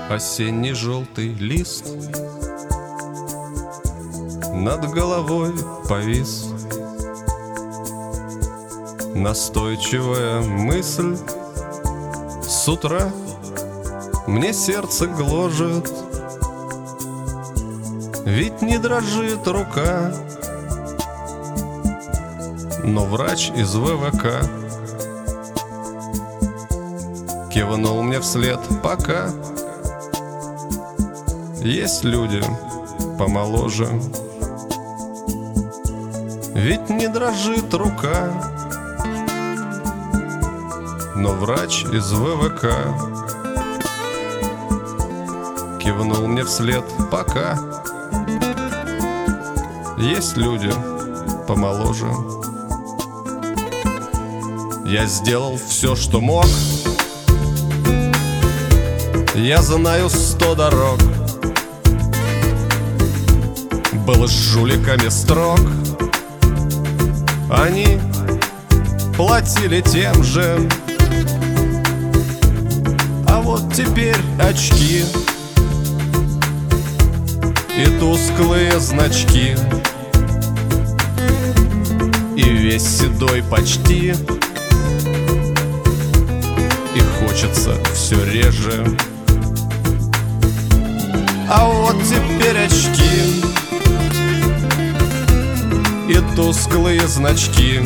Осенний желтый лист над головой повис. Настойчивая мысль с утра мне сердце гложет. Ведь не дрожит рука, но врач из ВВК кивнул мне вслед: пока есть люди помоложе. Ведь не дрожит рука, но врач из ВВК кивнул мне вслед: пока есть люди помоложе. Я сделал все, что мог. Я знаю 100 дорог. Был с жуликами строг. Они платили тем же. А вот теперь очки и тусклые значки, и весь седой почти, и хочется все реже. А вот теперь очки и тусклые значки,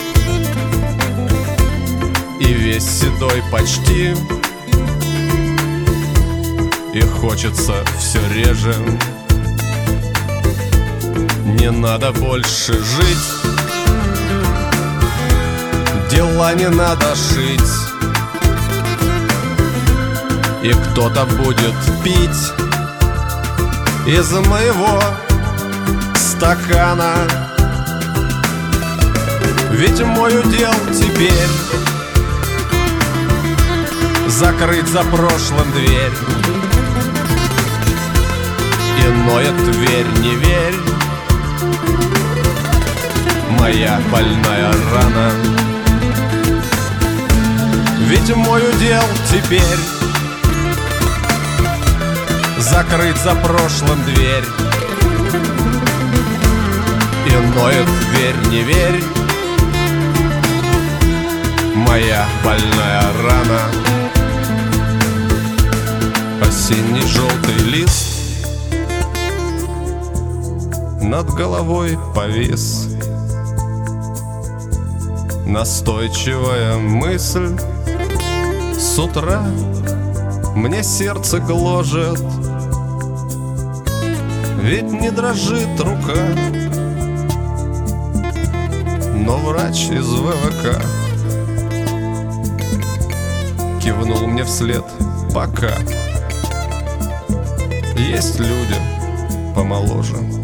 и весь седой почти, и хочется все реже. Не надо больше жить, дела не надо шить, и кто-то будет пить из моего стакана. Ведь мой удел теперь закрыть за прошлым дверь. И ноет: верь, не верь, моя больная рана. Ведь мой удел теперь закрыть за прошлым дверь. И ноет: верь, не верь, моя больная рана. Осенний желтый лист над головой повис. Настойчивая мысль с утра мне сердце гложет. Ведь не дрожит рука, но врач из ВВК кивнул мне вслед: пока есть люди помоложе.